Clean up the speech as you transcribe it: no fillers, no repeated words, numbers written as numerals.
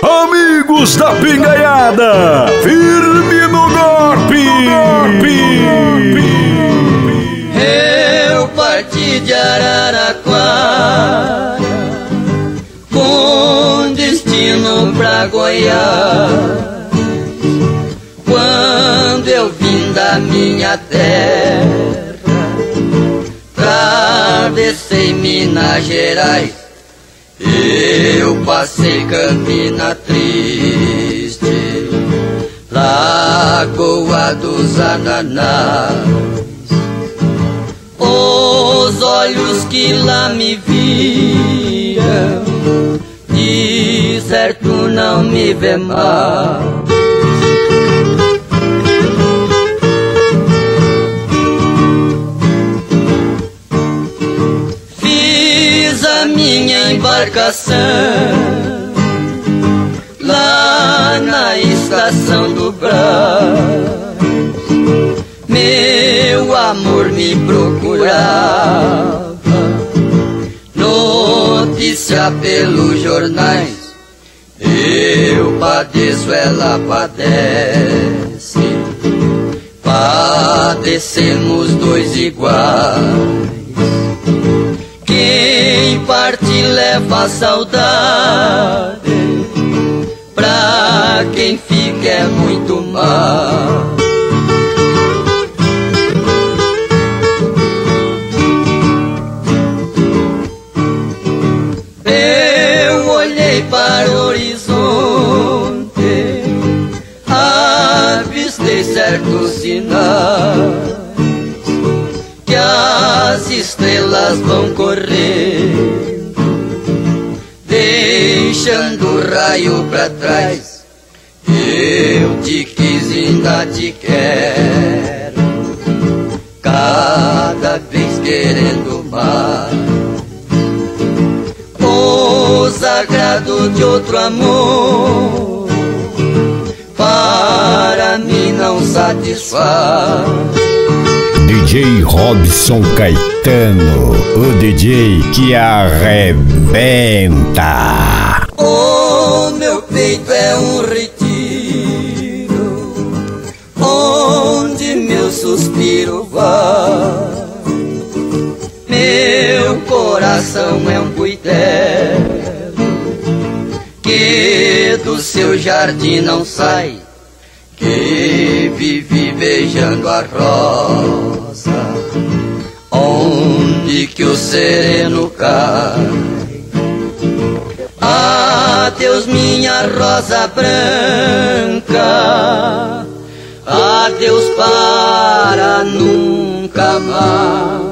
Amigos da Pingaiada, firme no golpe. Eu parti de Araraquara com destino pra Goiás. Quando eu vim da minha terra, atravessei Minas Gerais, eu passei Campina Triste, Lagoa dos Ananás. Os olhos que lá me viram, de certo não me vê mal. Minha embarcação lá na estação do Brás, meu amor me procurava, notícia pelos jornais, eu padeço, ela padece, padecemos dois iguais. Quem parte leva a saudade, pra quem fica é muito mal. Eu olhei para o horizonte, avistei certos sinais, que as estrelas vão correndo, deixando o raio pra trás. Eu te quis e ainda te quero, cada vez querendo mais. O sagrado de outro amor para mim não satisfaz. DJ Robson Caetano, o DJ que arrebenta. O meu peito é um retiro, onde meu suspiro vai. Meu coração é um cuidado, que do seu jardim não sai, que vive beijando a rosa, onde que o sereno cai. Adeus minha rosa branca, adeus para nunca mais.